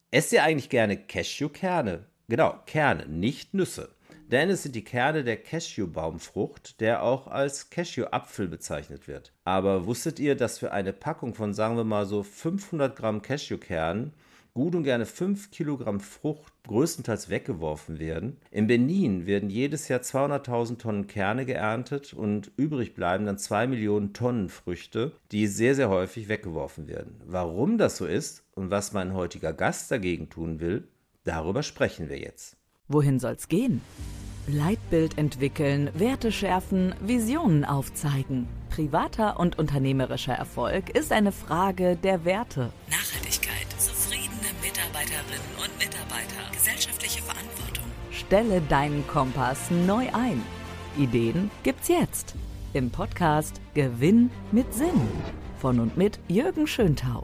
Esst ihr eigentlich gerne Cashewkerne? Genau, Kerne, nicht Nüsse. Denn es sind die Kerne der Cashewbaumfrucht, der auch als Cashewapfel bezeichnet wird. Aber wusstet ihr, dass für eine Packung von, sagen wir mal so 500 Gramm Cashewkernen gut und gerne 5 Kilogramm Frucht größtenteils weggeworfen werden? In Benin werden jedes Jahr 200.000 Tonnen Kerne geerntet und übrig bleiben dann 2 Millionen Tonnen Früchte, die sehr, sehr häufig weggeworfen werden. Warum das so ist und was mein heutiger Gast dagegen tun will, darüber sprechen wir jetzt. Wohin soll's gehen? Leitbild entwickeln, Werte schärfen, Visionen aufzeigen. Privater und unternehmerischer Erfolg ist eine Frage der Werte. Nachhaltigkeit, zufriedene Mitarbeiterinnen und Mitarbeiter, gesellschaftliche Verantwortung. Stelle deinen Kompass neu ein. Ideen gibt's jetzt. Im Podcast Gewinn mit Sinn. Von und mit Jürgen Schöntauf.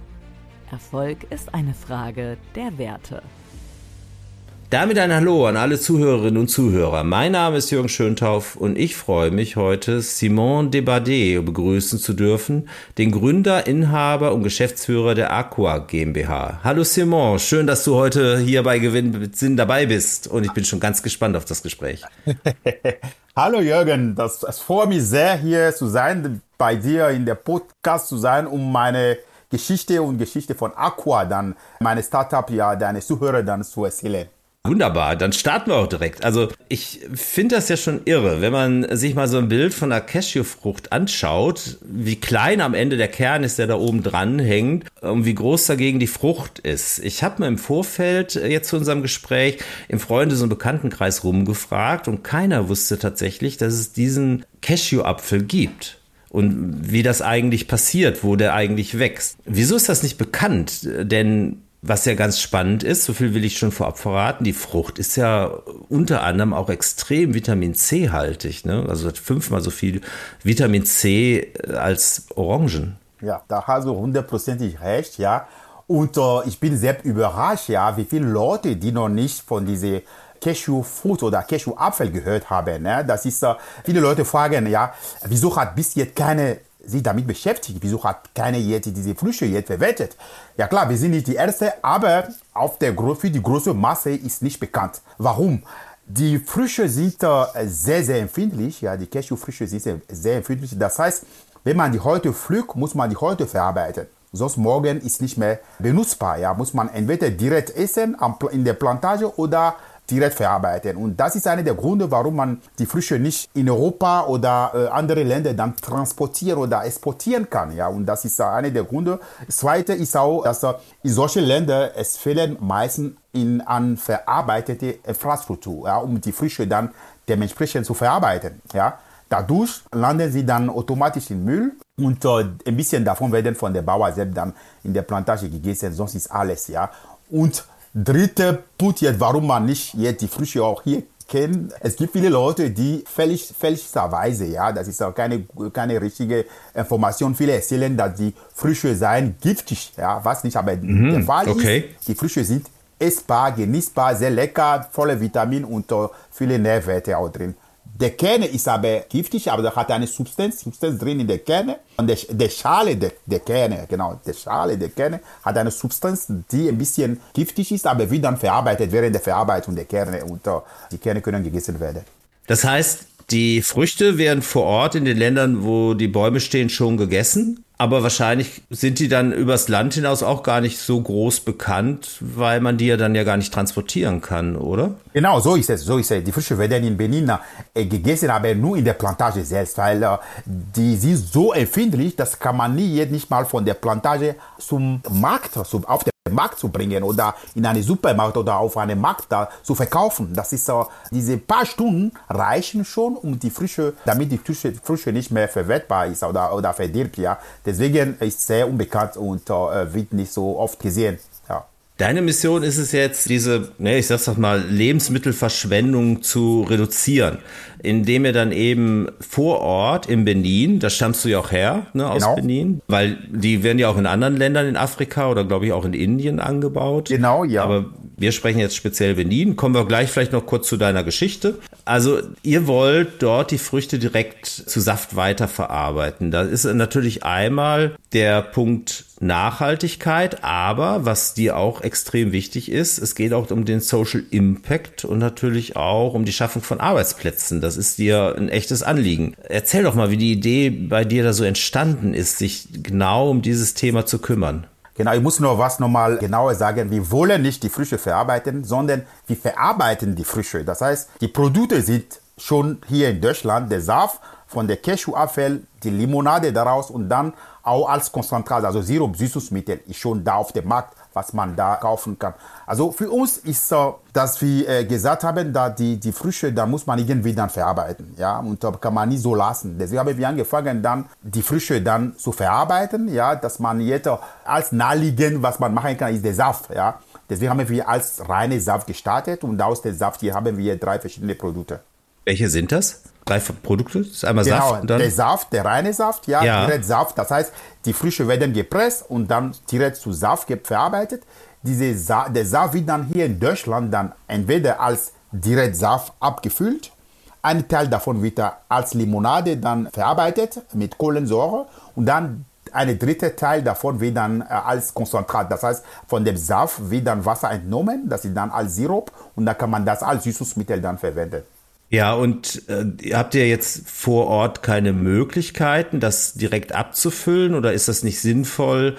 Erfolg ist eine Frage der Werte. Damit ein Hallo an alle Zuhörerinnen und Zuhörer. Mein Name ist Jürgen Schöntauf und ich freue mich heute, Simon Debardet begrüßen zu dürfen, den Gründer, Inhaber und Geschäftsführer der Aqua GmbH. Hallo Simon, schön, dass du heute hier bei Gewinn mit Sinn dabei bist und ich bin schon ganz gespannt auf das Gespräch. Hallo Jürgen, es freut mich sehr, hier zu sein, bei dir in der Podcast zu sein, um meine Geschichte und Geschichte von Aqua, dann meine Startup, ja, deine Zuhörer dann zu erzählen. Wunderbar, dann starten wir auch direkt. Also ich finde das ja schon irre, wenn man sich mal so ein Bild von einer Cashewfrucht anschaut, wie klein am Ende der Kern ist, der da oben dran hängt und wie groß dagegen die Frucht ist. Ich habe mir im Vorfeld jetzt zu unserem Gespräch im Freundes- und Bekanntenkreis rumgefragt und keiner wusste tatsächlich, dass es diesen Cashewapfel gibt. Und wie das eigentlich passiert, wo der eigentlich wächst. Wieso ist das nicht bekannt? Denn was ja ganz spannend ist, so viel will ich schon vorab verraten, die Frucht ist ja unter anderem auch extrem Vitamin C haltig, ne? Also hat 5-mal so viel Vitamin C als Orangen. Ja, da hast du 100%ig recht, ja. Und ich bin sehr überrascht, ja, wie viele Leute, die noch nicht von dieser Cashewfrucht oder Cashewapfel gehört haben. Ne? Das ist, viele Leute fragen, ja, wieso hat bis jetzt keine sich damit beschäftigt, wieso hat keine jetzt diese Früchte jetzt verwendet? Ja klar, wir sind nicht die Erste, aber für die große Masse ist nicht bekannt. Warum? Die Früchte sind sehr, sehr empfindlich, ja, die Cashewfrüchte sind sehr empfindlich. Das heißt, wenn man die heute pflückt, muss man die heute verarbeiten. Sonst morgen ist nicht mehr benutzbar, ja, muss man entweder direkt essen in der Plantage oder direkt verarbeiten. Und das ist einer der Gründe, warum man die Früchte nicht in Europa oder andere Länder dann transportieren oder exportieren kann. Ja, und das ist einer der Gründe. Das Zweite ist auch, dass in solchen Ländern es fehlen meistens an verarbeitete Infrastruktur, ja, um die Früchte dann dementsprechend zu verarbeiten. Ja. Dadurch landen sie dann automatisch im Müll und ein bisschen davon werden von der Bauer selbst dann in der Plantage gegessen, sonst ist alles. Ja. Und dritter Punkt jetzt, warum man nicht jetzt die Früchte auch hier kennt. Es gibt viele Leute, die fälschlicherweise, ja, das ist auch keine richtige Information. Viele erzählen, dass die Früchte seien giftig, ja, was nicht, aber der Fall ist, die Früchte sind essbar, genießbar, sehr lecker, voller Vitamin und viele Nährwerte auch drin. Der Kerne ist aber giftig, aber da hat eine Substanz drin in der Kerne. Und der Schale der Kerne, genau, der Schale der Kerne hat eine Substanz, die ein bisschen giftig ist, aber wird dann verarbeitet während der Verarbeitung der Kerne und die Kerne können gegessen werden. Das heißt, die Früchte werden vor Ort in den Ländern, wo die Bäume stehen, schon gegessen. Aber wahrscheinlich sind die dann übers Land hinaus auch gar nicht so groß bekannt, weil man die ja dann ja gar nicht transportieren kann, oder? Genau, so ist es. Die Früchte werden in Benin gegessen, aber nur in der Plantage selbst, weil die sind so empfindlich, das kann man nicht mal von der Plantage zum Markt, auf den Markt zu bringen oder in einen Supermarkt oder auf einem Markt da zu verkaufen. Das ist diese paar Stunden reichen schon, um die Früchte, damit die Früchte nicht mehr verwertbar ist oder verdirbt, ja. Deswegen ist es sehr unbekannt und wird nicht so oft gesehen. Ja. Deine Mission ist es jetzt, diese, ich sag's doch mal, Lebensmittelverschwendung zu reduzieren, indem ihr dann eben vor Ort in Benin, da stammst du ja auch her, ne, aus Benin, weil die werden ja auch in anderen Ländern in Afrika oder glaube ich auch in Indien angebaut. Genau, ja. Aber Wir sprechen jetzt speziell Benin. Kommen wir gleich vielleicht noch kurz zu deiner Geschichte. Also ihr wollt dort die Früchte direkt zu Saft weiterverarbeiten. Da ist natürlich einmal der Punkt Nachhaltigkeit, aber was dir auch extrem wichtig ist, es geht auch um den Social Impact und natürlich auch um die Schaffung von Arbeitsplätzen. Das ist dir ein echtes Anliegen. Erzähl doch mal, wie die Idee bei dir da so entstanden ist, sich genau um dieses Thema zu kümmern. Genau, ich muss noch mal genauer sagen. Wir wollen nicht die Früchte verarbeiten, sondern wir verarbeiten die Früchte. Das heißt, die Produkte sind schon hier in Deutschland, der Saft von der Cashew-Apfel, die Limonade daraus und dann auch als Konzentrat, also Sirup, Süßungsmittel, ist schon da auf dem Markt, was man da kaufen kann. Also für uns ist so, dass wir gesagt haben, da die Früchte, da muss man irgendwie dann verarbeiten, ja, und da kann man nicht so lassen. Deswegen haben wir angefangen, dann die Früchte dann zu verarbeiten, ja, dass man jetzt als naheliegend, was man machen kann, ist der Saft, ja. Deswegen haben wir als reine Saft gestartet und aus dem Saft hier haben wir 3 verschiedene Produkte. Welche sind das? 3 Produkte? Das ist einmal genau, Saft und dann der Saft, der reine Saft, ja. Direkt Saft. Das heißt, die Früchte werden gepresst und dann direkt zu Saft verarbeitet. Der Saft wird dann hier in Deutschland dann entweder als Direktsaft abgefüllt, ein Teil davon wird als Limonade dann verarbeitet mit Kohlensäure und dann ein dritter Teil davon wird dann als Konzentrat. Das heißt, von dem Saft wird dann Wasser entnommen, das ist dann als Sirup und dann kann man das als Süßungsmittel dann verwenden. Ja, und habt ihr jetzt vor Ort keine Möglichkeiten, das direkt abzufüllen oder ist das nicht sinnvoll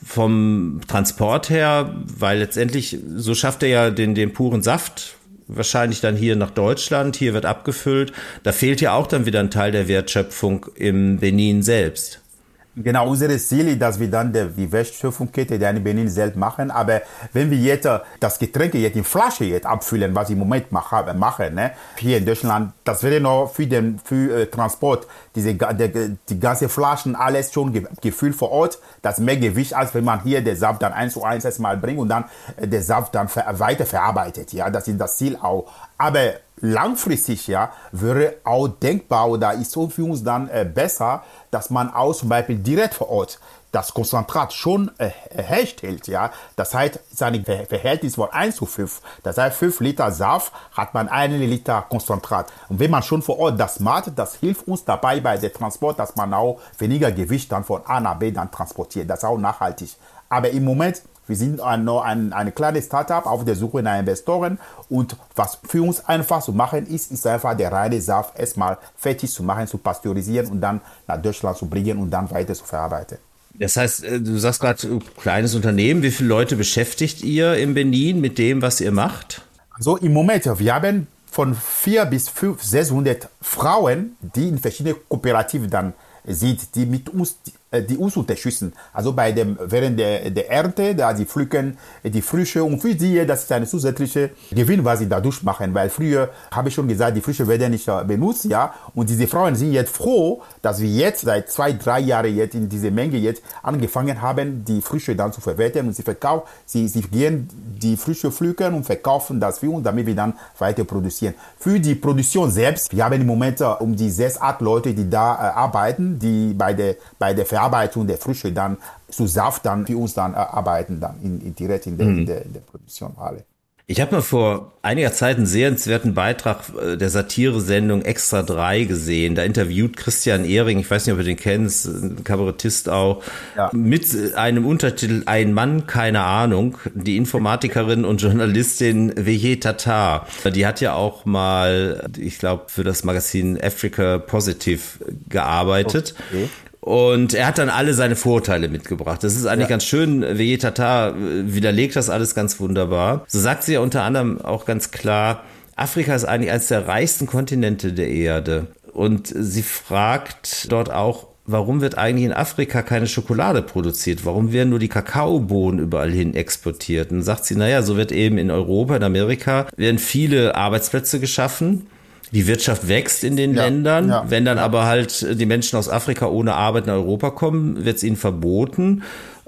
vom Transport her? Weil letztendlich, so schafft ihr ja den puren Saft wahrscheinlich dann hier nach Deutschland, hier wird abgefüllt. Da fehlt ja auch dann wieder ein Teil der Wertschöpfung im Benin selbst. Genau, unser Ziel ist, dass wir dann die Wertschöpfungskette in Benin selbst machen. Aber wenn wir jetzt das Getränk jetzt in Flasche jetzt abfüllen, was wir im Moment machen, ne, hier in Deutschland, das wäre noch für Transport, die ganze Flaschen, alles schon gefüllt vor Ort. Das mehr Gewicht, als wenn man hier den Saft dann 1:1 erstmal bringt und dann der Saft dann weiter verarbeitet. Ja, das ist das Ziel auch. Aber langfristig, ja, wäre auch denkbar oder ist so für uns dann besser, dass man auch zum Beispiel direkt vor Ort das Konzentrat schon herstellt, ja. Das heißt, sein Verhältnis von 1:5. Das heißt, 5 Liter Saft hat man 1 Liter Konzentrat. Und wenn man schon vor Ort das macht, das hilft uns dabei bei der Transport, dass man auch weniger Gewicht dann von A nach B dann transportiert. Das ist auch nachhaltig. Aber im Moment, wir sind noch ein kleines Startup auf der Suche nach Investoren und was für uns einfach zu machen ist einfach der reine Saft erstmal fertig zu machen, zu pasteurisieren und dann nach Deutschland zu bringen und dann weiter zu verarbeiten. Das heißt, du sagst gerade, kleines Unternehmen, wie viele Leute beschäftigt ihr in Benin mit dem, was ihr macht? Also im Moment, wir haben von 400 bis 600 Frauen, die in verschiedenen Kooperativen dann sind, die mit uns die uns unterstützen. Also während der Ernte, da sie pflücken die Früchte und für die, das ist eine zusätzliche Gewinn, was sie dadurch machen, weil früher, habe ich schon gesagt, die Früchte werden nicht benutzt, ja, und diese Frauen sind jetzt froh, dass wir jetzt seit 2-3 Jahren jetzt in diese Menge jetzt angefangen haben, die Früchte dann zu verwerten und sie gehen die Früchte pflücken und verkaufen das für uns, damit wir dann weiter produzieren. Für die Produktion selbst, wir haben im Moment um die 6-8 Leute, die da arbeiten, die bei der Verarbeitung der Früchte dann zu Saft dann für uns dann arbeiten, dann direkt in der Produktionshalle. Ich habe mal vor einiger Zeit einen sehenswerten Beitrag der Satiresendung Extra 3 gesehen. Da interviewt Christian Ehring, ich weiß nicht, ob du den kennst, ein Kabarettist auch, ja, mit einem Untertitel Ein Mann, keine Ahnung, die Informatikerin und Journalistin Veye Tata. Die hat ja auch mal, ich glaube, für das Magazin Africa Positive gearbeitet. Okay. Und er hat dann alle seine Vorurteile mitgebracht. Das ist eigentlich ganz schön. Veye Tata widerlegt das alles ganz wunderbar. So sagt sie ja unter anderem auch ganz klar, Afrika ist eigentlich eines der reichsten Kontinente der Erde. Und sie fragt dort auch, warum wird eigentlich in Afrika keine Schokolade produziert? Warum werden nur die Kakaobohnen überall hin exportiert? Und dann sagt sie, naja, so wird eben in Europa, in Amerika, werden viele Arbeitsplätze geschaffen. Die Wirtschaft wächst in den Ländern. Ja. Wenn dann aber halt die Menschen aus Afrika ohne Arbeit nach Europa kommen, wird es ihnen verboten.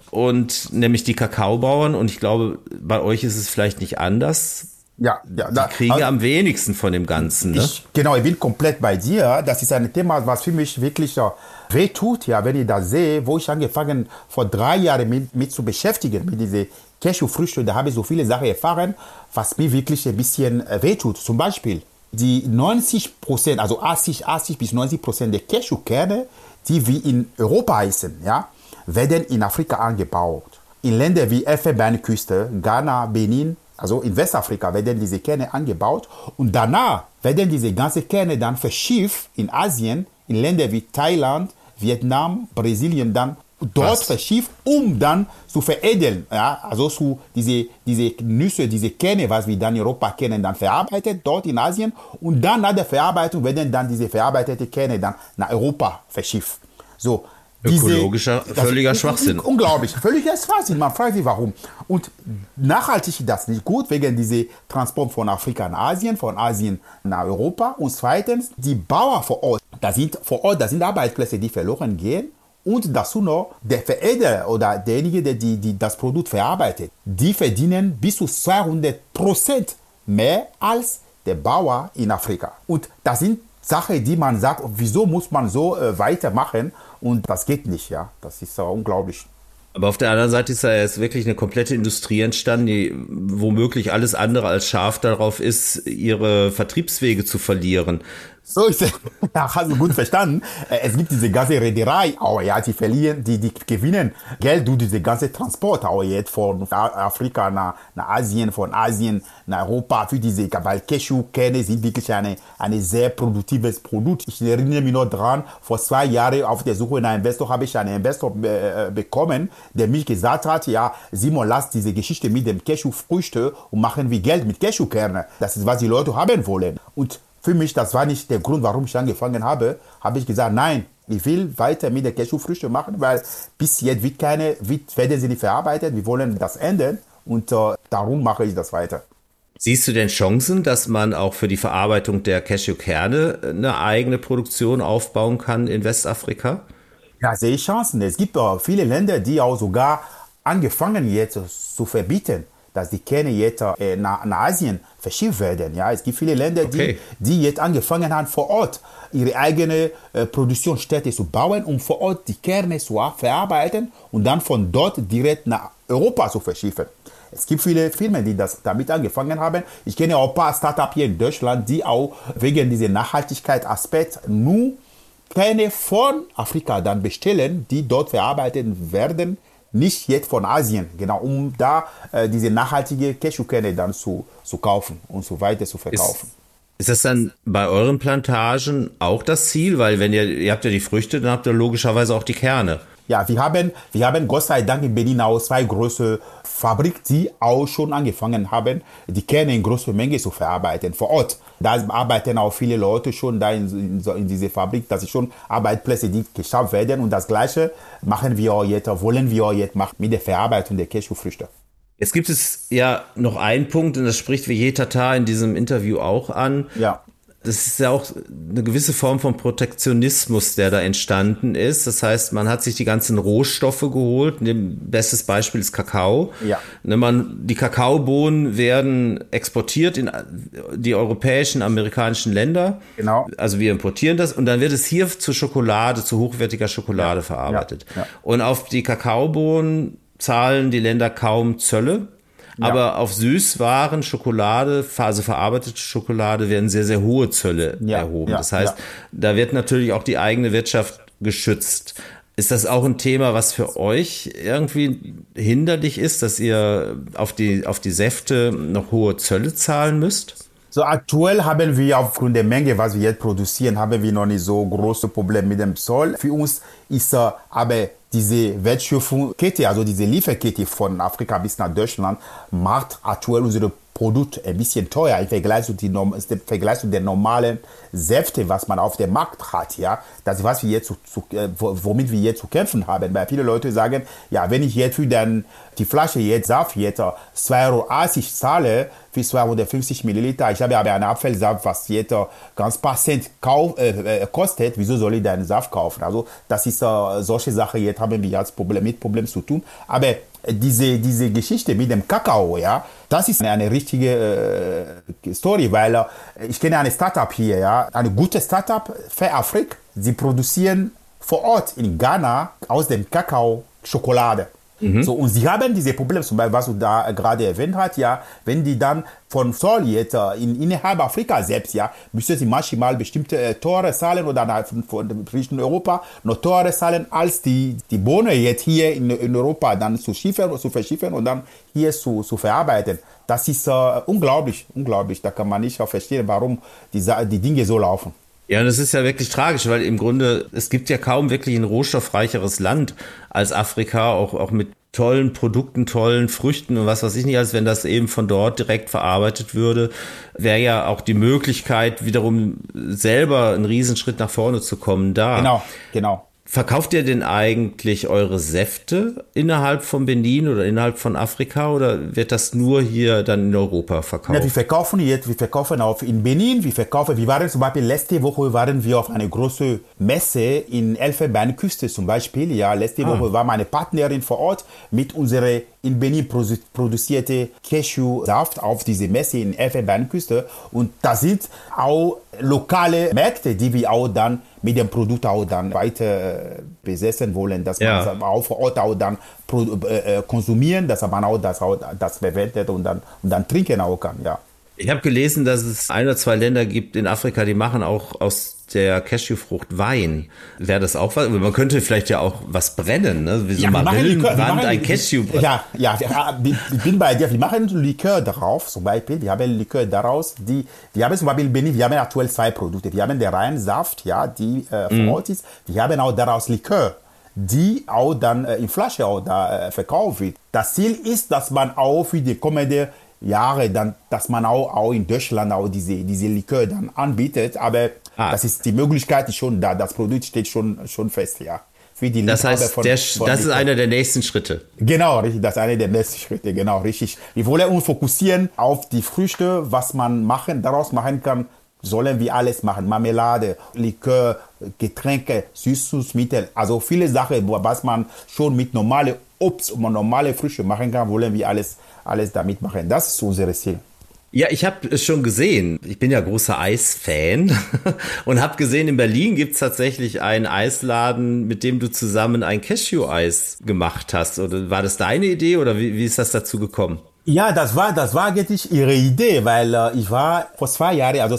Und nämlich die Kakaobauern, und ich glaube, bei euch ist es vielleicht nicht anders. Die kriegen also am wenigsten von dem Ganzen. Ne? Ich bin komplett bei dir. Das ist ein Thema, was für mich wirklich wehtut, ja, wenn ich das sehe, wo ich angefangen vor 3 Jahren mit zu beschäftigen, mit dieser Cashewfrüchte, da habe ich so viele Sachen erfahren, was mir wirklich ein bisschen wehtut. Zum Beispiel die 90%, also 80 bis 90% der Cashewkerne, die wir in Europa essen, ja, werden in Afrika angebaut. In Ländern wie Elfenbeinküste, Ghana, Benin, also in Westafrika werden diese Kerne angebaut und danach werden diese ganzen Kerne dann verschifft in Asien, in Ländern wie Thailand, Vietnam, Brasilien dann dort verschifft, um dann zu veredeln. Ja? Also diese Nüsse, diese Kerne, was wir dann in Europa kennen, dann verarbeitet, dort in Asien. Und dann nach der Verarbeitung werden dann diese verarbeiteten Kerne dann nach Europa verschifft. So, ökologischer, völliger Schwachsinn. Unglaublich, völliger Schwachsinn. Man fragt sich, warum. Und nachhaltig ist das nicht gut, wegen diesem Transport von Afrika nach Asien, von Asien nach Europa. Und zweitens, die Bauern vor Ort, da sind Arbeitsplätze, die verloren gehen. Und dazu noch, der Veredler oder derjenige, der die das Produkt verarbeitet, die verdienen bis zu 200% mehr als der Bauer in Afrika. Und das sind Sachen, die man sagt, wieso muss man so weitermachen? Und das geht nicht, ja. Das ist unglaublich. Aber auf der anderen Seite ist da jetzt wirklich eine komplette Industrie entstanden, die womöglich alles andere als scharf darauf ist, ihre Vertriebswege zu verlieren. So ist es. Ja, hast du gut verstanden. Es gibt diese ganze Reederei, auch, ja, die verlieren, die gewinnen Geld durch diese ganze Transport, auch jetzt von Afrika nach Asien, von Asien nach Europa, für diese, weil Cashewkerne sind wirklich ein sehr produktives Produkt. Ich erinnere mich noch dran, vor 2 Jahren auf der Suche nach einem Investor habe ich einen Investor bekommen, der mich gesagt hat, ja, Simon, lass diese Geschichte mit dem Cashewfrüchte und machen wir Geld mit Cashewkerne. Das ist, was die Leute haben wollen. Und für mich, das war nicht der Grund, warum ich angefangen habe ich gesagt, nein, ich will weiter mit der Cashewfrüchte machen, weil bis jetzt werden sie nicht verarbeitet, wir wollen das ändern und darum mache ich das weiter. Siehst du denn Chancen, dass man auch für die Verarbeitung der Cashewkerne eine eigene Produktion aufbauen kann in Westafrika? Ja, sehe ich Chancen. Es gibt viele Länder, die auch sogar angefangen jetzt zu verbieten, dass die Kerne jetzt nach Asien verschifft werden. Ja, es gibt viele Länder, die jetzt angefangen haben, vor Ort ihre eigene Produktionsstätte zu bauen, um vor Ort die Kerne zu verarbeiten und dann von dort direkt nach Europa zu verschiffen. Es gibt viele Firmen, die damit angefangen haben. Ich kenne auch ein paar Startups hier in Deutschland, die auch wegen diesem Nachhaltigkeitsaspekt nur Kerne von Afrika dann bestellen, die dort verarbeitet werden, nicht jetzt von Asien, genau, um da diese nachhaltige Cashewkerne dann zu kaufen und so weiter zu verkaufen. Ist das dann bei euren Plantagen auch das Ziel? Weil wenn ihr habt ja die Früchte, dann habt ihr logischerweise auch die Kerne. Ja, wir haben Gott sei Dank in Berlin auch 2 große Fabriken, die auch schon angefangen haben, die Kerne in großer Menge zu verarbeiten vor Ort. Da arbeiten auch viele Leute schon da in dieser Fabrik, das sind schon Arbeitsplätze, die geschafft werden. Und das Gleiche wollen wir auch jetzt machen mit der Verarbeitung der Cashewfrüchte. Jetzt gibt es ja noch einen Punkt, und das spricht Vijay Tata in diesem Interview auch an. Ja. Das ist ja auch eine gewisse Form von Protektionismus, der da entstanden ist. Das heißt, man hat sich die ganzen Rohstoffe geholt. Bestes Beispiel ist Kakao. Ja. Die Kakaobohnen werden exportiert in die europäischen, amerikanischen Länder. Genau. Also wir importieren das und dann wird es hier zu Schokolade, zu hochwertiger Schokolade verarbeitet. Ja. Und auf die Kakaobohnen zahlen die Länder kaum Zölle. Ja. Aber auf Süßwaren, Schokolade, also verarbeitete Schokolade, werden sehr, sehr hohe Zölle erhoben. Das heißt, da wird natürlich auch die eigene Wirtschaft geschützt. Ist das auch ein Thema, was für euch irgendwie hinderlich ist, dass ihr auf die Säfte noch hohe Zölle zahlen müsst? So aktuell haben wir aufgrund der Menge, was wir jetzt produzieren, haben wir noch nicht so große Probleme mit dem Zoll. Für uns ist aber diese Wertschöpfungskette, also diese Lieferkette von Afrika bis nach Deutschland, macht aktuell unsere Produkte ein bisschen teuer im Vergleich zu den normalen Säfte, was man auf dem Markt hat. Ja? Das ist, was wir jetzt womit wir jetzt zu kämpfen haben. Weil viele Leute sagen, ja, wenn ich jetzt für die Flasche jetzt Saft jetzt 2,80 € zahle für 250 Milliliter, ich habe aber einen Apfelsaft, was jetzt ganz paar Cent kostet, wieso soll ich deinen Saft kaufen? Also das ist solche Sache, jetzt haben wir jetzt mit Problemen zu tun. Aber diese Geschichte mit dem Kakao, ja, das ist eine richtige Story, weil ich kenne eine Startup hier, ja, eine gute Startup für Afrika. Sie produzieren vor Ort in Ghana aus dem Kakao Schokolade. So, und sie haben diese Probleme, zum Beispiel, was du da gerade erwähnt hast, ja, wenn die dann von Zoll jetzt innerhalb Afrika selbst, ja, müssen sie manchmal bestimmte Tore zahlen oder von Richtung Europa noch Tore zahlen, als die Bohnen jetzt hier in Europa dann zu verschiffen und dann hier zu verarbeiten. Das ist unglaublich. Da kann man nicht verstehen, warum die Dinge so laufen. Ja, das ist ja wirklich tragisch, weil im Grunde, es gibt ja kaum wirklich ein rohstoffreicheres Land als Afrika, auch mit tollen Produkten, tollen Früchten und was weiß ich nicht, als wenn das eben von dort direkt verarbeitet würde, wäre ja auch die Möglichkeit, wiederum selber einen Riesenschritt nach vorne zu kommen da. Genau. Verkauft ihr denn eigentlich eure Säfte innerhalb von Benin oder innerhalb von Afrika oder wird das nur hier dann in Europa verkauft? Ja, wir verkaufen auch in Benin, wir waren zum Beispiel letzte Woche waren wir auf einer großen Messe in Elfenbeinküste zum Beispiel. Ja, letzte Woche war meine Partnerin vor Ort mit unserer in Benin produzierte Cashew-Saft auf diese Messe in Elfenbeinküste und da sind auch lokale Märkte, die wir auch dann mit dem Produkt auch dann weiter besetzen wollen, dass man auch vor Ort auch dann konsumieren, dass man auch das verwendet und dann trinken auch kann, ja. Ich habe gelesen, dass es 1 oder 2 Länder gibt in Afrika, die machen auch aus der Cashewfrucht Wein. Wäre das auch was? Man könnte vielleicht ja auch was brennen, ne? Wie so Marillenwand, ein Cashew. Ja, ich bin bei dir. Wir machen Likör darauf, zum Beispiel. Wir haben Likör daraus. Wir haben zum Beispiel in Benin, wir haben aktuell 2 Produkte. Wir haben den reinen Saft, ja, die vor Ort ist. Wir haben auch daraus Likör, die auch dann in Flasche auch da verkauft wird. Das Ziel ist, dass man auch für die kommende Jahre dann, dass man auch in Deutschland auch diese Likör dann anbietet, aber das ist die Möglichkeit ist schon da, das Produkt steht schon fest, ja. Für die das heißt, das ist einer der nächsten Schritte. Genau, richtig, das ist einer der nächsten Schritte, genau, richtig. Wir wollen uns fokussieren auf die Früchte, was man daraus machen kann, sollen wir alles machen, Marmelade, Likör, Getränke, Süßungsmittel, also viele Sachen, was man schon mit normale Obst und normale Früchte machen kann, wollen wir alles damit machen. Das ist unser Ziel. Ja, ich habe es schon gesehen. Ich bin ja großer Eisfan und habe gesehen, in Berlin gibt's tatsächlich einen Eisladen, mit dem du zusammen ein Cashew-Eis gemacht hast. Oder war das deine Idee oder wie ist das dazu gekommen? Ja, das war eigentlich ihre Idee, weil ich war vor 2 Jahren, also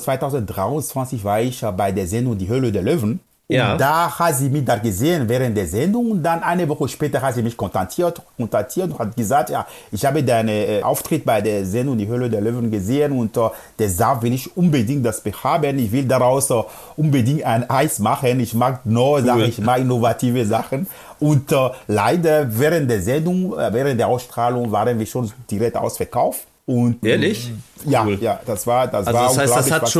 2023 war ich bei der Sendung Die Höhle der Löwen. Und da hat sie mich da gesehen während der Sendung und dann eine Woche später hat sie mich kontaktiert und hat gesagt, ja, ich habe deinen Auftritt bei der Sendung Die Höhle der Löwen gesehen und der Saft will ich unbedingt das haben. Ich will daraus unbedingt ein Eis machen. Ich mag neue Sachen, ich mag innovative Sachen. Und leider während der Sendung, während der Ausstrahlung waren wir schon direkt ausverkauft. Und, ehrlich? Ja, cool. Ja, das war das heißt,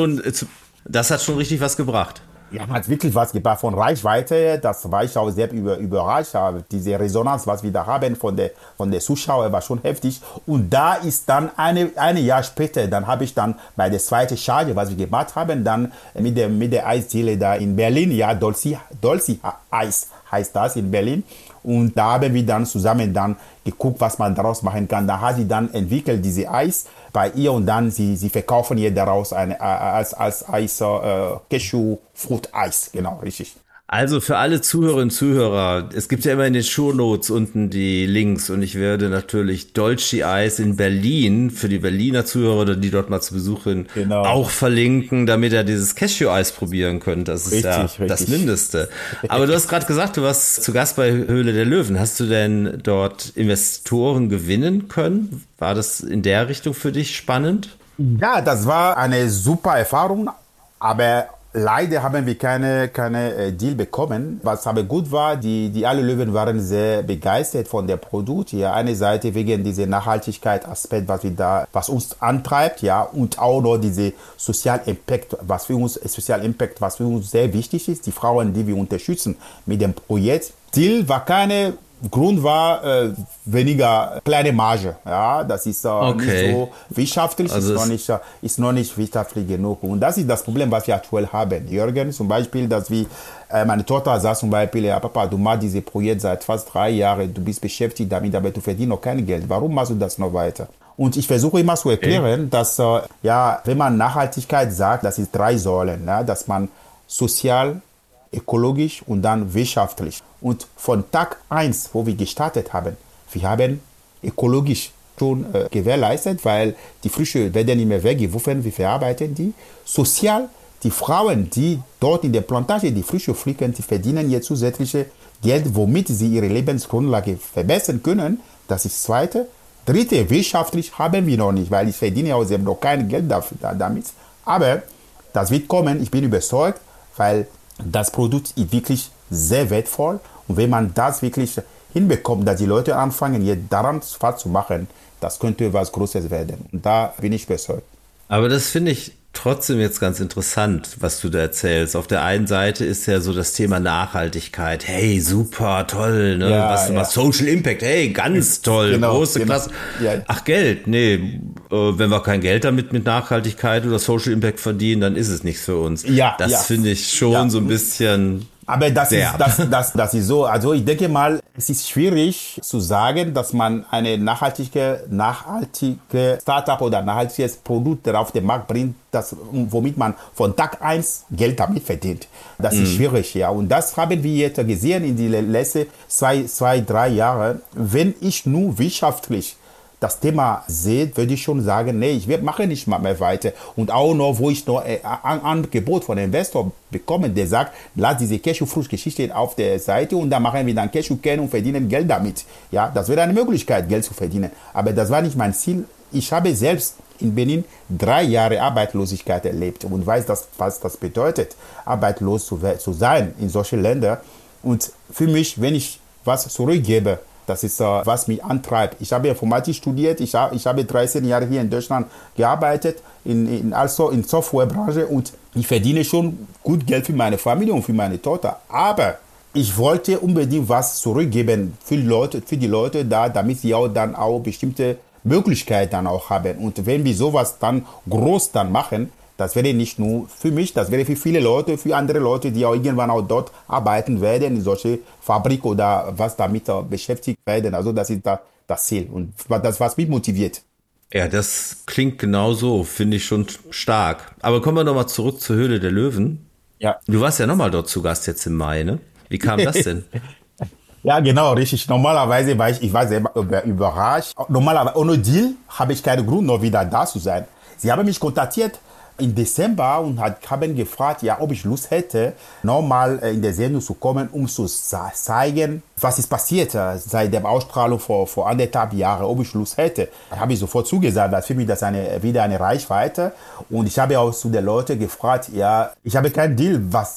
das hat schon richtig was gebracht. Ja, hat wirklich was gebracht von Reichweite. Das war ich auch sehr überrascht. Diese Resonanz, was wir da haben von der Zuschauer, war schon heftig. Und da ist dann ein Jahr später, dann habe ich dann bei der zweiten Charge, was wir gemacht haben, dann mit der Eisdiele da in Berlin, ja, Dolce Eis heißt das in Berlin. Und da haben wir dann zusammen dann geguckt, was man daraus machen kann. Da hat sie dann entwickelt, diese Eis bei ihr und dann sie verkaufen ihr daraus als Eis, Cashew-Frucht-Eis. Genau, richtig. Also für alle Zuhörerinnen und Zuhörer, es gibt ja immer in den Shownotes unten die Links und ich werde natürlich Dolce Eis in Berlin für die Berliner Zuhörer, die dort mal zu Besuch sind, auch verlinken, damit ihr dieses Cashew-Eis probieren könnt. Das ist richtig. Das Mindeste. Aber du hast gerade gesagt, du warst zu Gast bei Höhle der Löwen. Hast du denn dort Investoren gewinnen können? War das in der Richtung für dich spannend? Ja, das war eine super Erfahrung, aber leider haben wir keine Deal bekommen. Was aber gut war, die alle Löwen waren sehr begeistert von dem Produkt. Ja, eine Seite wegen dieser Nachhaltigkeit-Aspekt, was uns antreibt, ja, und auch noch diese Social Impact, was für uns sehr wichtig ist. Die Frauen, die wir unterstützen mit dem Projekt. Deal war keine Grund war weniger kleine Marge. Ja, das ist nicht so wirtschaftlich, also ist noch nicht wirtschaftlich genug. Und das ist das Problem, was wir aktuell haben. Jürgen, zum Beispiel, dass wir, meine Tochter sagt zum Beispiel, ja, Papa, du machst dieses Projekt seit fast 3 Jahren, du bist beschäftigt damit, aber du verdienst noch kein Geld. Warum machst du das noch weiter? Und ich versuche immer zu erklären, dass, wenn man Nachhaltigkeit sagt, das sind 3 Säulen, ja, dass man sozial, ökologisch und dann wirtschaftlich. Und von Tag 1, wo wir gestartet haben, wir haben ökologisch schon gewährleistet, weil die Früchte werden nicht mehr weggeworfen, wir verarbeiten die. Sozial, die Frauen, die dort in der Plantage die Früchte pflücken, die verdienen jetzt zusätzliche Geld, womit sie ihre Lebensgrundlage verbessern können. Das ist das Zweite. Dritte, wirtschaftlich haben wir noch nicht, weil ich verdiene auch noch kein Geld damit. Aber das wird kommen, ich bin überzeugt, weil das Produkt ist wirklich sehr wertvoll. Und wenn man das wirklich hinbekommt, dass die Leute anfangen, jetzt daran Spaß zu machen, das könnte was Großes werden. Und da bin ich überzeugt. Aber das finde ich trotzdem jetzt ganz interessant, was du da erzählst. Auf der einen Seite ist ja so das Thema Nachhaltigkeit. Hey, super, toll, ne? Ja, was ja. Social Impact, hey, ganz toll, Genau, große genau. Klasse. Ja. Ach, Geld, nee, wenn wir kein Geld damit mit Nachhaltigkeit oder Social Impact verdienen, dann ist es nichts für uns. Ja, das ja. finde ich schon so ein bisschen. Aber das derb. ist so. Also ich denke mal, es ist schwierig zu sagen, dass man eine nachhaltige Startup oder nachhaltiges Produkt auf den Markt bringt, womit man von Tag 1 Geld damit verdient. Das ist schwierig, ja. Und das haben wir jetzt gesehen in den letzten 2-3 Jahren. Wenn ich nur wirtschaftlich das Thema sehe, würde ich schon sagen, nee, ich mache nicht mal mehr weiter. Und auch noch, wo ich noch ein Angebot von einem Investor bekomme, der sagt, lass diese Cashewfrucht-Geschichte auf der Seite und dann machen wir dann Cashewkerne und verdienen Geld damit. Ja, das wäre eine Möglichkeit, Geld zu verdienen. Aber das war nicht mein Ziel. Ich habe selbst in Benin 3 Jahre Arbeitslosigkeit erlebt und weiß, was das bedeutet, arbeitslos zu sein in solchen Ländern. Und für mich, wenn ich was zurückgebe, das ist, was mich antreibt. Ich habe Informatik studiert, ich habe 13 Jahre hier in Deutschland gearbeitet, also in Softwarebranche, und ich verdiene schon gut Geld für meine Familie und für meine Tochter. Aber ich wollte unbedingt was zurückgeben für die Leute da, damit sie auch dann auch bestimmte Möglichkeiten dann auch haben. Und wenn wir sowas dann groß dann machen, das wäre nicht nur für mich, das wäre für viele Leute, für andere Leute, die auch irgendwann auch dort arbeiten werden, in solche Fabrik oder was damit beschäftigt werden. Also das ist das Ziel und das, was mich motiviert. Ja, das klingt genau so, finde ich schon stark. Aber kommen wir nochmal zurück zur Höhle der Löwen. Ja. Du warst ja nochmal dort zu Gast jetzt im Mai, ne? Wie kam das denn? Ja, genau, richtig. Normalerweise war ich war selber überrascht. Normalerweise ohne Deal habe ich keinen Grund, noch wieder da zu sein. Sie haben mich kontaktiert im Dezember und haben gefragt, ja, ob ich Lust hätte, nochmal in der Sendung zu kommen, um zu zeigen, was ist passiert seit der Ausstrahlung vor 1,5 Jahren, ob ich Lust hätte. Da habe ich sofort zugesagt, weil für mich das wieder eine Reichweite. Und ich habe auch zu den Leuten gefragt, ja, ich habe keinen Deal,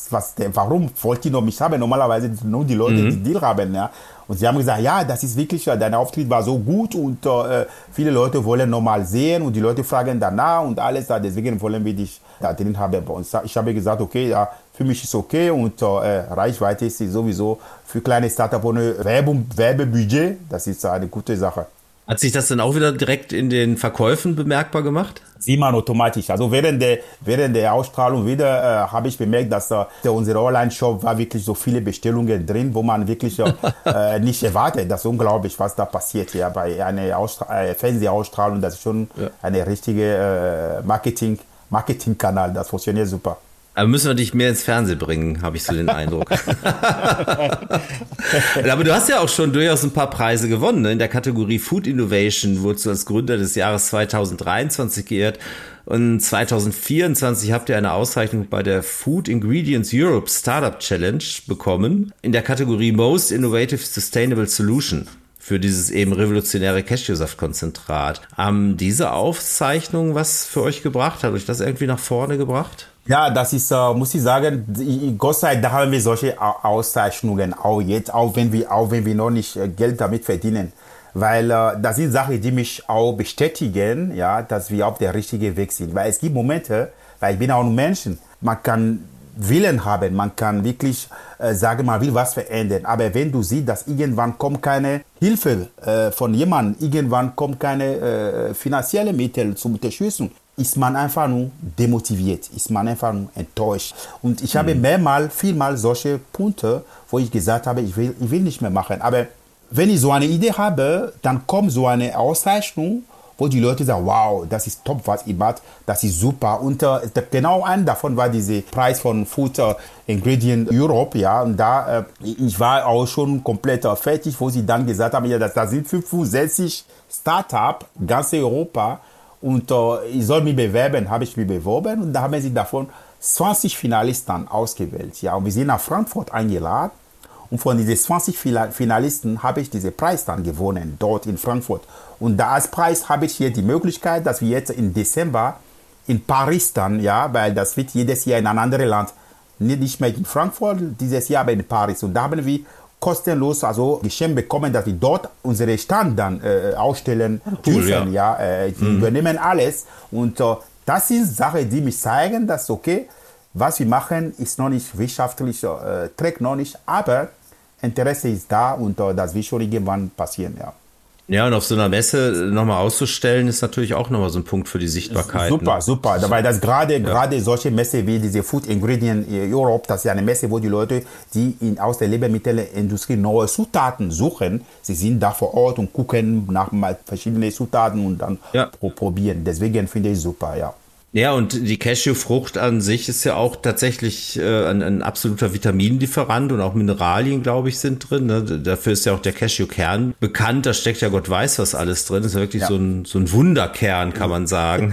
warum wollt ihr noch mich haben? Normalerweise nur die Leute, die Deal haben, ja. Und sie haben gesagt, ja, das ist wirklich, dein Auftritt war so gut und viele Leute wollen nochmal sehen und die Leute fragen danach und alles, deswegen wollen wir dich da drin haben. Und ich habe gesagt, okay, ja, für mich ist okay und Reichweite ist sowieso für kleine Startup ohne Werbebudget, das ist eine gute Sache. Hat sich das dann auch wieder direkt in den Verkäufen bemerkbar gemacht? Sieht man automatisch. Also während der Ausstrahlung wieder habe ich bemerkt, dass unser Online-Shop war wirklich so viele Bestellungen drin, wo man wirklich nicht erwartet. Das ist unglaublich, was da passiert hier bei einer Fernsehausstrahlung. Das ist schon eine richtige Marketingkanal. Das funktioniert super. Aber müssen wir dich mehr ins Fernsehen bringen, habe ich so den Eindruck. Aber du hast ja auch schon durchaus ein paar Preise gewonnen. Ne? In der Kategorie Food Innovation wurdest du als Gründer des Jahres 2023 geehrt. Und 2024 habt ihr eine Auszeichnung bei der Food Ingredients Europe Startup Challenge bekommen. In der Kategorie Most Innovative Sustainable Solution. Für dieses eben revolutionäre Cashewsaftkonzentrat. Haben diese Auszeichnungen was für euch gebracht? Hat euch das irgendwie nach vorne gebracht? Ja, das ist, muss ich sagen, Gott sei Dank haben wir solche Auszeichnungen auch jetzt, auch wenn wir noch nicht Geld damit verdienen. Weil das sind Sachen, die mich auch bestätigen, ja, dass wir auf der richtigen Weg sind. Weil es gibt Momente, weil ich bin auch ein Mensch, man kann Willen haben, man kann wirklich sagen, man will was verändern. Aber wenn du siehst, dass irgendwann kommt keine Hilfe von jemandem, irgendwann kommt keine finanzielle Mittel zum Unterstützung, ist man einfach nur demotiviert, ist man einfach nur enttäuscht. Und ich habe vielmal solche Punkte, wo ich gesagt habe, ich will nicht mehr machen. Aber wenn ich so eine Idee habe, dann kommt so eine Auszeichnung wo die Leute sagen, wow, das ist top, was ihr macht, das ist super. Und genau ein davon war dieser Preis von Food Ingredient Europe, ja, und da, ich war auch schon komplett fertig, wo sie dann gesagt haben, ja, da sind 65 Startups, ganz Europa, und ich soll mich bewerben, habe ich mich beworben, und da haben sie davon 20 Finalisten ausgewählt, ja, und wir sind nach Frankfurt eingeladen, und von diesen 20 Finalisten habe ich diesen Preis dann gewonnen, dort in Frankfurt. Und da als Preis habe ich hier die Möglichkeit, dass wir jetzt im Dezember in Paris dann, ja, weil das wird jedes Jahr in ein anderes Land, nicht mehr in Frankfurt, dieses Jahr aber in Paris. Und da haben wir kostenlos also geschenkt bekommen, dass wir dort unsere Stand dann ausstellen dürfen. Ja. Die übernehmen alles. Und das sind Sachen, die mich zeigen, dass okay, was wir machen, ist noch nicht wirtschaftlich, trägt noch nicht, aber Interesse ist da und das wird schon irgendwann passieren, ja. Ja, und auf so einer Messe nochmal auszustellen, ist natürlich auch nochmal so ein Punkt für die Sichtbarkeit. Super, super. Weil das gerade solche Messe wie diese Food Ingredient Europe, das ist ja eine Messe, wo die Leute, die aus der Lebensmittelindustrie neue Zutaten suchen, sie sind da vor Ort und gucken nach verschiedenen Zutaten und dann probieren. Deswegen finde ich super, ja. Ja, und die Cashewfrucht an sich ist ja auch tatsächlich ein absoluter Vitaminlieferant und auch Mineralien, glaube ich, sind drin. Ne? Dafür ist ja auch der Cashewkern bekannt. Da steckt ja Gott weiß was alles drin. Das ist ja wirklich so ein Wunderkern, kann man sagen.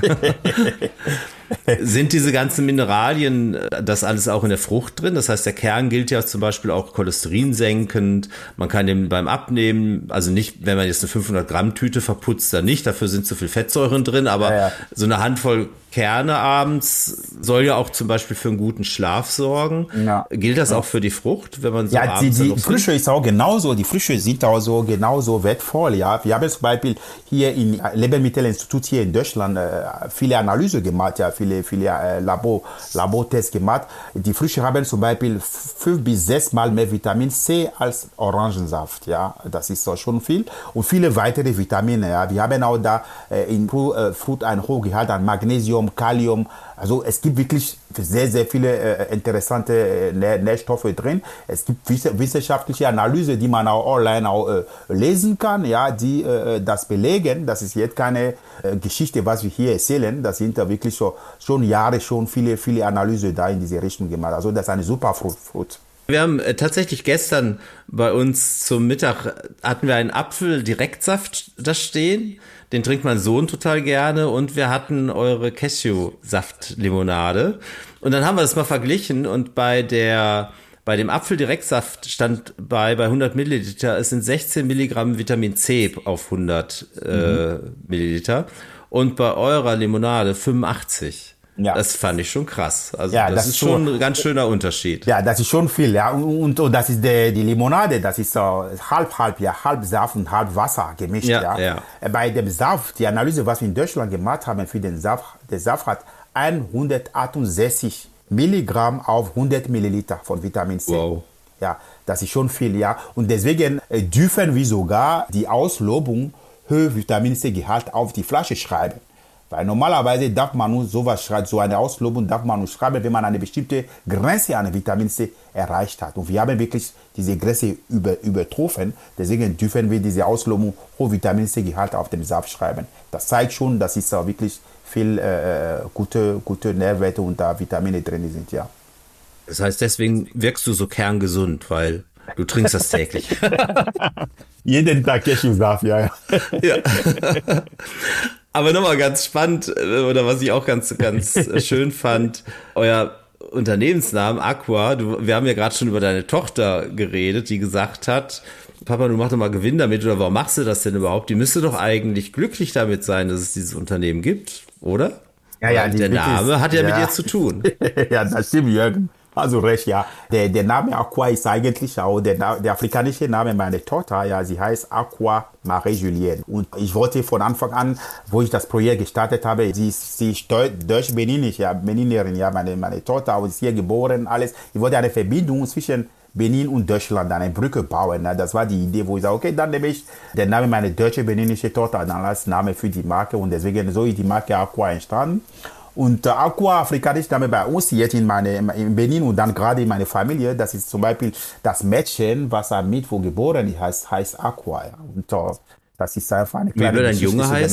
Sind diese ganzen Mineralien, das alles auch in der Frucht drin? Das heißt, der Kern gilt ja zum Beispiel auch cholesterinsenkend. Man kann den beim Abnehmen, also nicht, wenn man jetzt eine 500 Gramm Tüte verputzt, dann nicht. Dafür sind zu viel Fettsäuren drin. Aber so eine Handvoll Kerne abends soll ja auch zum Beispiel für einen guten Schlaf sorgen. Ja. Gilt das auch für die Frucht, wenn man so abends die Früchte ist auch genauso. Die Früchte sind auch so genauso wertvoll. Ja, wir haben zum Beispiel hier im Lebensmittelinstitut hier in Deutschland viele Analysen gemacht, ja, viele Labortests gemacht. Die Früchte haben zum Beispiel 5 bis 6 Mal mehr Vitamin C als Orangensaft. Ja, das ist so schon viel und viele weitere Vitamine. Ja, wir haben auch da in Frucht ein hohes Gehalt an Magnesium, Kalium, also es gibt wirklich sehr, sehr viele interessante Nährstoffe drin. Es gibt wissenschaftliche Analysen, die man auch online auch lesen kann, ja, die das belegen. Das ist jetzt keine Geschichte, was wir hier erzählen. Das sind da wirklich schon Jahre, schon viele Analysen da in diese Richtung gemacht. Also das ist eine super Frucht. Wir haben tatsächlich gestern bei uns zum Mittag hatten wir einen Apfel-Direktsaft da stehen. Den trinkt mein Sohn total gerne und wir hatten eure Cashew-Saft-Limonade. Und dann haben wir das mal verglichen und bei dem Apfel-Direktsaft stand bei 100 Milliliter, es sind 16 Milligramm Vitamin C auf 100 Milliliter und bei eurer Limonade 85. Ja. Das fand ich schon krass. Also ja, das ist schon ein ganz schöner Unterschied. Ja, das ist schon viel. Ja. Und das ist die Limonade, das ist halb, ja, halb Saft und halb Wasser gemischt. Ja. Bei dem Saft, die Analyse, was wir in Deutschland gemacht haben für den Saft, der Saft hat 168 Milligramm auf 100 Milliliter von Vitamin C. Wow. Ja, das ist schon viel, ja. Und deswegen dürfen wir sogar die Auslobung höhere Vitamin C-Gehalt auf die Flasche schreiben. Weil normalerweise darf man nur sowas schreiben, so eine Auslobung darf man nur schreiben, wenn man eine bestimmte Grenze an Vitamin C erreicht hat. Und wir haben wirklich diese Grenze übertroffen. Deswegen dürfen wir diese Auslobung hohe Vitamin C-Gehalt auf dem Saft schreiben. Das zeigt schon, dass es wirklich viel gute Nährwerte und da Vitamine drin sind, ja. Das heißt, deswegen wirkst du so kerngesund, weil du trinkst das täglich. Jeden Tag Cashewsaft, ja. Aber nochmal ganz spannend, oder was ich auch ganz schön fand, euer Unternehmensnamen Aqua, wir haben ja gerade schon über deine Tochter geredet, die gesagt hat, Papa, du mach doch mal Gewinn damit, oder warum machst du das denn überhaupt? Die müsste doch eigentlich glücklich damit sein, dass es dieses Unternehmen gibt, oder? Ja, der Name hat ja mit dir zu tun. Ja, das stimmt, Jürgen. Also recht, ja. Der Name Aqua ist eigentlich auch der afrikanische Name meiner Tochter. Ja, sie heißt Aqua Marie-Julienne. Und ich wollte von Anfang an, wo ich das Projekt gestartet habe, sie ist deutsch-beninisch, ja, Beninerin, ja, meine Tochter ist hier geboren, alles. Ich wollte eine Verbindung zwischen Benin und Deutschland, eine Brücke bauen. Das war die Idee, wo ich sage, okay, dann nehme ich den Namen meiner deutsche-beninische Tochter dann als Name für die Marke. Und deswegen so ist die Marke Aqua entstanden. Und Aqua, afrikanisch Name bei uns jetzt in Benin und dann gerade in meiner Familie, das ist zum Beispiel das Mädchen, was am Mittwoch geboren ist, heißt Aqua. Ja. Und das ist einfach eine kleine Wie wird dein Junge heißen?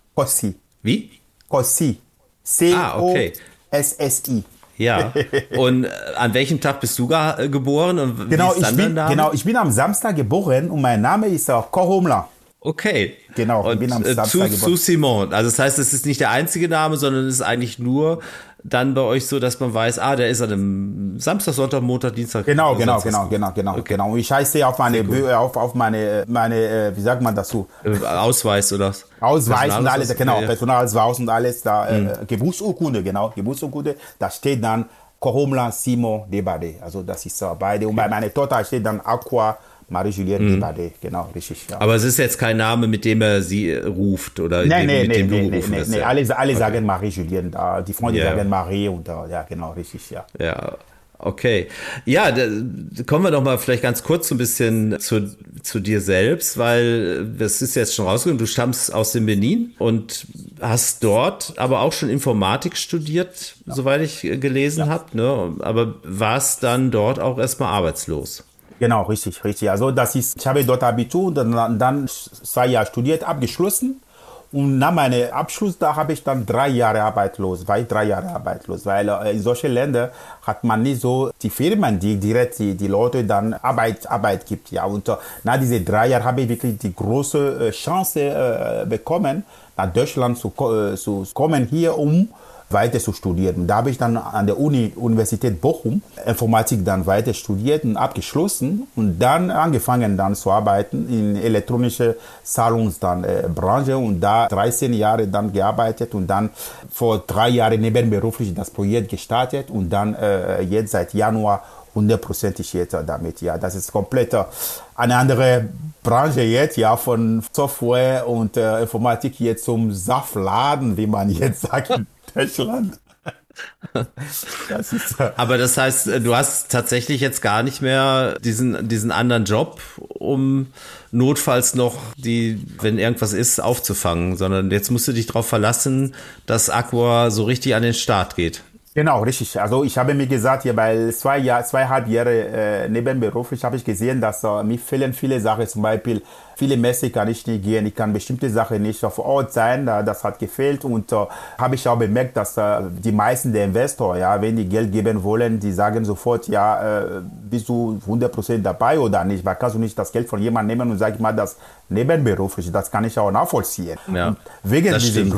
Kossi. Wie? Kossi. Okay. Kossi. Ja. Und an welchem Tag bist du geboren? Und Genau, wie ist dein Name? ich bin am Samstag geboren und mein Name ist Koromla. Okay. Genau, und ich bin am Samstag zu Simon. Also das heißt, es ist nicht der einzige Name, sondern es ist eigentlich nur dann bei euch so, dass man weiß, der ist an einem Samstag, Sonntag, Montag, Dienstag. Genau. Okay. Und ich heiße auf meine, wie sagt man dazu? Ausweis oder? Ausweis und alles, genau, Personalausweis und alles, Geburtsurkunde, da steht dann Koromla Simon Debade. Also das ist beide. Und bei meiner Tochter steht dann Aqua Marie-Julienne Debade, genau, richtig. Ja. Aber es ist jetzt kein Name, mit dem er sie ruft oder mit dem du gerufen wirst. Nee, alle sagen Marie-Julienne, die Freunde sagen Marie und ja, genau, richtig, ja. Ja, okay. Ja, da kommen wir doch mal vielleicht ganz kurz so ein bisschen zu dir selbst, weil das ist jetzt schon rausgekommen, du stammst aus dem Benin und hast dort aber auch schon Informatik studiert, soweit ich gelesen habe, ne? Aber warst dann dort auch erstmal arbeitslos. Genau, richtig. Also ich habe dort Abitur und dann 2 Jahre studiert, abgeschlossen. Und nach meinem Abschluss, da habe ich dann 3 Jahre arbeitslos, weil in solchen Ländern hat man nicht so die Firmen, die direkt die Leute dann Arbeit gibt. Ja. Und nach diesen 3 Jahren habe ich wirklich die große Chance bekommen, nach Deutschland zu kommen, hier weiter zu studieren. Da habe ich dann an der Universität Bochum Informatik dann weiter studiert und abgeschlossen und dann angefangen dann zu arbeiten in elektronische Zahlungsbranche und da 13 Jahre dann gearbeitet und dann vor 3 Jahren nebenberuflich das Projekt gestartet und dann jetzt seit Januar 100% jetzt damit. Ja, das ist komplett eine andere Branche jetzt, ja, von Software und Informatik jetzt zum Saftladen, wie man jetzt sagt. Deutschland. Aber das heißt, du hast tatsächlich jetzt gar nicht mehr diesen anderen Job, um notfalls noch wenn irgendwas ist, aufzufangen, sondern jetzt musst du dich darauf verlassen, dass Aqua so richtig an den Start geht. Genau, richtig. Also ich habe mir gesagt, hier bei 2,5 Jahre nebenberuflich habe ich gesehen, dass mir fehlen viele Sachen, zum Beispiel viele Messen kann ich nicht gehen, ich kann bestimmte Sachen nicht vor Ort sein, das hat gefehlt und habe ich auch bemerkt, dass die meisten der Investoren, ja, wenn die Geld geben wollen, die sagen sofort, ja, bist du 100% dabei oder nicht, weil kannst du nicht das Geld von jemandem nehmen und sag ich mal, das nebenberuflich, das kann ich auch nachvollziehen. Ja, wegen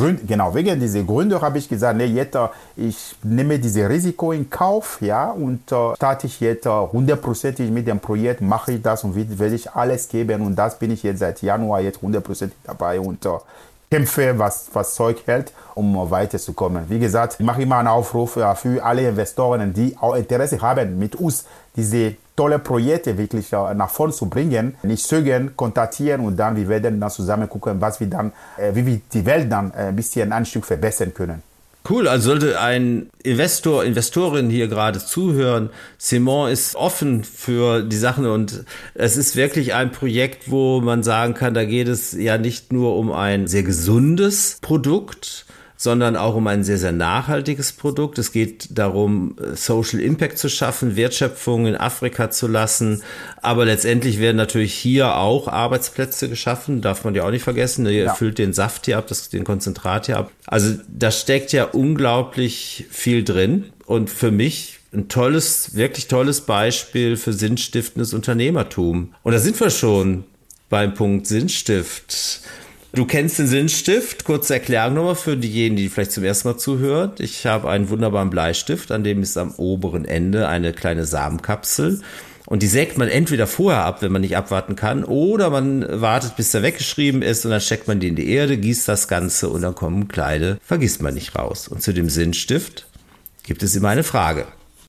dieser Gründe habe ich gesagt, nee, jetzt ich nehme dieses Risiko in Kauf, ja, und starte ich jetzt 100% mit dem Projekt, mache ich das und werde ich alles geben und das bin ich jetzt seit Januar jetzt 100% dabei und kämpfe, was Zeug hält, um weiterzukommen. Wie gesagt, ich mache immer einen Aufruf für alle Investoren, die auch Interesse haben, mit uns diese tolle Projekte wirklich nach vorne zu bringen. Nicht zögern, kontaktieren und dann wir werden dann zusammen gucken, wie wir die Welt dann ein bisschen ein Stück verbessern können. Cool, also sollte ein Investorin hier gerade zuhören, Simon ist offen für die Sachen und es ist wirklich ein Projekt, wo man sagen kann, da geht es ja nicht nur um ein sehr gesundes Produkt, sondern auch um ein sehr, sehr nachhaltiges Produkt. Es geht darum, Social Impact zu schaffen, Wertschöpfung in Afrika zu lassen. Aber letztendlich werden natürlich hier auch Arbeitsplätze geschaffen, darf man ja auch nicht vergessen. Ihr füllt den Saft hier ab, den Konzentrat hier ab. Also da steckt ja unglaublich viel drin. Und für mich ein wirklich tolles Beispiel für sinnstiftendes Unternehmertum. Und da sind wir schon beim Punkt Sinnstift. Du kennst den Sinnstift. Kurze Erklärung nochmal für diejenigen, die vielleicht zum ersten Mal zuhören. Ich habe einen wunderbaren Bleistift, an dem ist am oberen Ende eine kleine Samenkapsel. Und die sägt man entweder vorher ab, wenn man nicht abwarten kann, oder man wartet, bis er weggeschrieben ist und dann steckt man die in die Erde, gießt das Ganze und dann kommen Kleide, vergisst man nicht raus. Und zu dem Sinnstift gibt es immer eine Frage.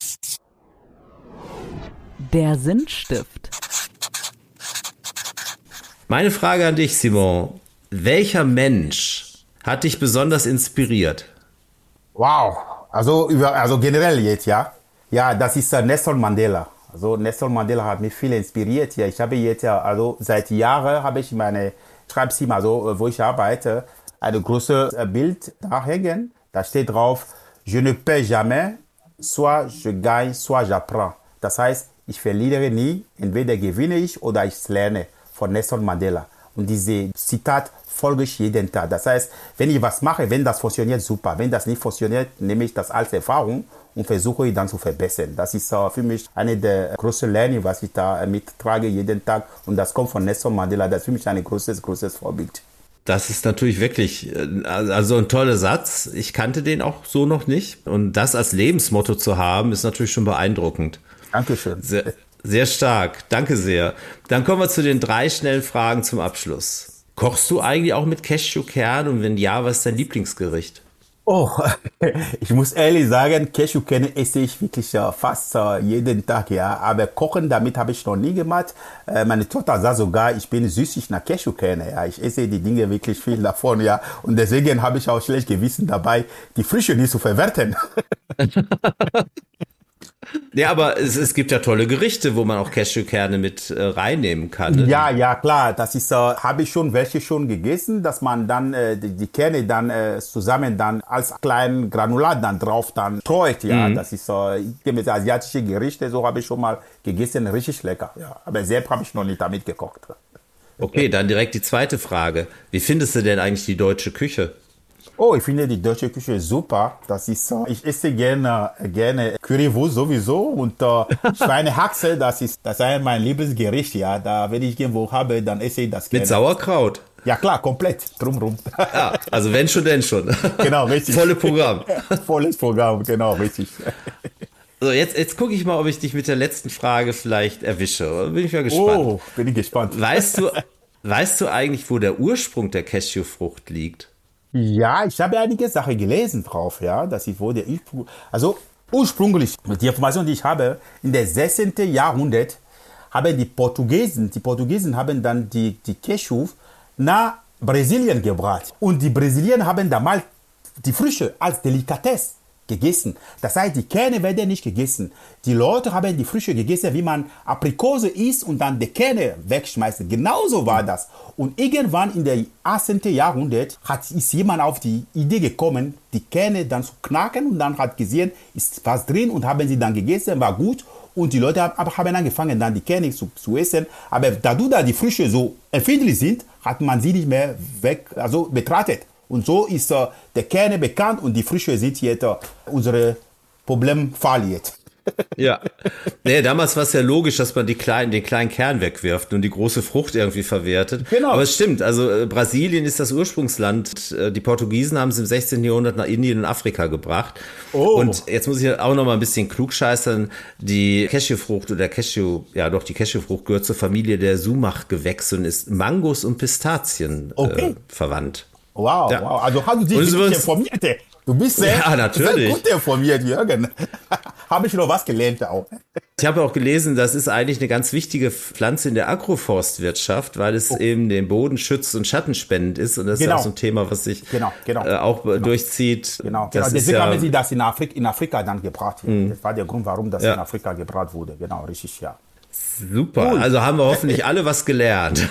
Der Sinnstift. Meine Frage an dich, Simon. Welcher Mensch hat dich besonders inspiriert? Wow, also generell jetzt, ja. Ja, das ist Nelson Mandela. Also Nelson Mandela hat mich viel inspiriert. Ja, ich habe jetzt seit Jahren habe ich meine Schreibzimmer, wo ich arbeite, ein großes Bild da hängen. Da steht drauf: Je ne perds jamais, soit je gagne, soit j'apprends. Das heißt, ich verliere nie, entweder gewinne ich oder ich lerne, von Nelson Mandela. Und diese Zitat folge ich jeden Tag. Das heißt, wenn ich was mache, wenn das funktioniert, super. Wenn das nicht funktioniert, nehme ich das als Erfahrung und versuche ich dann zu verbessern. Das ist für mich eine der großen Learning, was ich da mittrage jeden Tag. Und das kommt von Nelson Mandela. Das ist für mich ein großes Vorbild. Das ist natürlich wirklich, also ein toller Satz. Ich kannte den auch so noch nicht. Und das als Lebensmotto zu haben, ist natürlich schon beeindruckend. Dankeschön. Sehr, sehr stark. Danke sehr. Dann kommen wir zu den 3 schnellen Fragen zum Abschluss. Kochst du eigentlich auch mit Cashewkern? Und wenn ja, was ist dein Lieblingsgericht? Oh, ich muss ehrlich sagen, Cashewkerne esse ich wirklich fast jeden Tag, ja. Aber kochen, damit habe ich noch nie gemacht. Meine Tochter sagt sogar, ich bin süßig nach Cashewkerne, ja. Ich esse die Dinge wirklich viel davon, ja. Und deswegen habe ich auch schlecht Gewissen dabei, die Frische nicht zu verwerten. Ja, aber es gibt ja tolle Gerichte, wo man auch Cashewkerne mit reinnehmen kann. Ne? Ja, klar. Das ist, habe ich schon welche schon gegessen, dass man dann die Kerne dann zusammen dann als kleinen Granulat dann drauf dann streut. Ja, das ist asiatische Gerichte, so habe ich schon mal gegessen, richtig lecker. Ja, aber selbst habe ich noch nicht damit gekocht. Okay, dann direkt die zweite Frage. Wie findest du denn eigentlich die deutsche Küche? Oh, ich finde die deutsche Küche super. Das ist, ich esse gerne Currywurst sowieso und Schweinehaxe, das ist mein Lieblingsgericht, ja. Da, wenn ich irgendwo habe, dann esse ich das gerne. Mit Sauerkraut? Ja klar, komplett, drumrum. Ja, also wenn schon, denn schon. Genau, richtig. Volles Programm. Volles Programm, genau, richtig. So, jetzt gucke ich mal, ob ich dich mit der letzten Frage vielleicht erwische. Bin ich mal gespannt. Oh, bin ich gespannt. Weißt du eigentlich, wo der Ursprung der Cashewfrucht liegt? Ja, ich habe einige Sachen gelesen drauf, ja, dass ich wurde, also ursprünglich, die Information, die ich habe, in der 16. Jahrhundert haben die Portugiesen haben dann die Cashew nach Brasilien gebracht. Und die Brasilianer haben damals die Früchte als Delikatesse gegessen. Das heißt, die Kerne werden nicht gegessen. Die Leute haben die Früchte gegessen, wie man Aprikose isst und dann die Kerne wegschmeißt. Genauso war das. Und irgendwann in der 18. Jahrhundert ist jemand auf die Idee gekommen, die Kerne dann zu knacken und dann hat gesehen, ist was drin und haben sie dann gegessen, war gut. Und die Leute haben angefangen, dann die Kerne zu essen. Aber dadurch, dass die Früchte so empfindlich sind, hat man sie nicht mehr betrachtet. Und so ist der Kerne bekannt und die Früchte sind jetzt unsere Problemfall jetzt. Ja, nee, damals war es ja logisch, dass man den kleinen Kern wegwirft und die große Frucht irgendwie verwertet. Genau. Aber es stimmt, also Brasilien ist das Ursprungsland. Die Portugiesen haben es im 16. Jahrhundert nach Indien und Afrika gebracht. Oh. Und jetzt muss ich auch noch mal ein bisschen klugscheißern. Die Cashewfrucht oder die Cashewfrucht gehört zur Familie der Sumach-Gewächse und ist Mangos und Pistazien verwandt. Wow, ja. Wow. Also hast du dich wirklich informiert? Du bist sehr gut informiert, Jürgen. Habe ich noch was gelernt auch. Ich habe auch gelesen, das ist eigentlich eine ganz wichtige Pflanze in der Agroforstwirtschaft, weil es eben den Boden schützt und schattenspendend ist. Und das ist auch so ein Thema, was sich auch durchzieht. Genau. Deswegen haben sie das in Afrika dann gebracht. Das war der Grund, warum das in Afrika gebracht wurde. Genau, richtig, ja. Super, cool. Also haben wir hoffentlich alle was gelernt.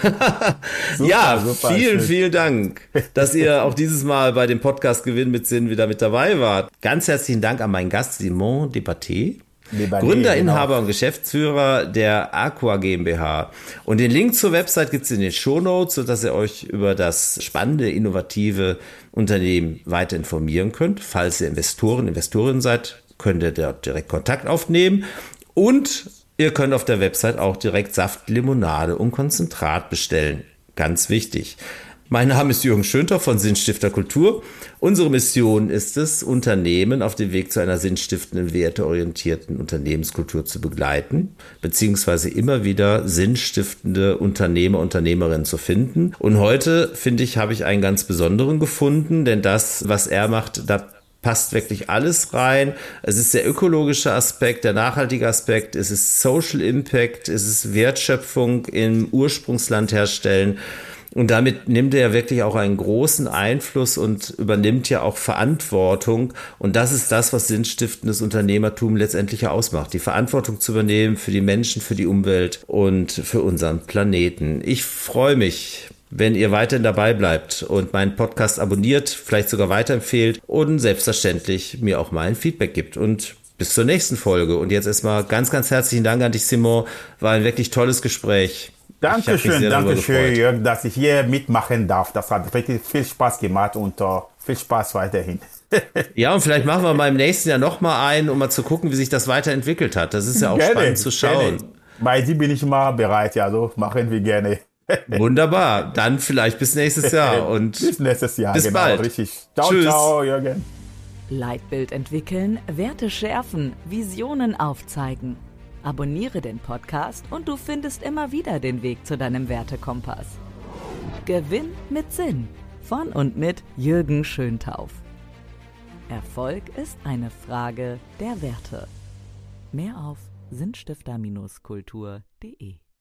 Super, vielen Dank, dass ihr auch dieses Mal bei dem Podcast Gewinn mit Sinn wieder mit dabei wart. Ganz herzlichen Dank an meinen Gast Simon Despatie, Gründer, Inhaber und Geschäftsführer der Aqua GmbH. Und den Link zur Website gibt es in den Shownotes, sodass ihr euch über das spannende, innovative Unternehmen weiter informieren könnt. Falls ihr Investorinnen seid, könnt ihr dort direkt Kontakt aufnehmen. Und ihr könnt auf der Website auch direkt Saft, Limonade und Konzentrat bestellen. Ganz wichtig. Mein Name ist Jürgen Schönter von Sinnstifter Kultur. Unsere Mission ist es, Unternehmen auf dem Weg zu einer sinnstiftenden, werteorientierten Unternehmenskultur zu begleiten, beziehungsweise immer wieder sinnstiftende Unternehmer, Unternehmerinnen zu finden. Und heute, finde ich, habe ich einen ganz besonderen gefunden, denn das, was er macht, da passt wirklich alles rein. Es ist der ökologische Aspekt, der nachhaltige Aspekt, es ist Social Impact, es ist Wertschöpfung im Ursprungsland herstellen. Und damit nimmt er ja wirklich auch einen großen Einfluss und übernimmt ja auch Verantwortung. Und das ist das, was sinnstiftendes Unternehmertum letztendlich ausmacht. Die Verantwortung zu übernehmen für die Menschen, für die Umwelt und für unseren Planeten. Ich freue mich, wenn ihr weiterhin dabei bleibt und meinen Podcast abonniert, vielleicht sogar weiterempfehlt und selbstverständlich mir auch mal ein Feedback gibt. Und bis zur nächsten Folge. Und jetzt erstmal ganz, ganz herzlichen Dank an dich, Simon. War ein wirklich tolles Gespräch. Danke schön, Jörg, dass ich hier mitmachen darf. Das hat wirklich viel Spaß gemacht und viel Spaß weiterhin. Ja, und vielleicht machen wir mal im nächsten Jahr nochmal einen, um mal zu gucken, wie sich das weiterentwickelt hat. Das ist ja auch spannend zu schauen. Gerne. Bei dir bin ich immer bereit, ja, so machen wir gerne. Wunderbar, dann vielleicht bis nächstes Jahr und bis nächstes Jahr, bis bald. Richtig. Ciao, Tschüss. Ciao, Jürgen. Leitbild entwickeln, Werte schärfen, Visionen aufzeigen. Abonniere den Podcast und du findest immer wieder den Weg zu deinem Wertekompass. Gewinn mit Sinn von und mit Jürgen Schöntauf. Erfolg ist eine Frage der Werte. Mehr auf sinnstifter-kultur.de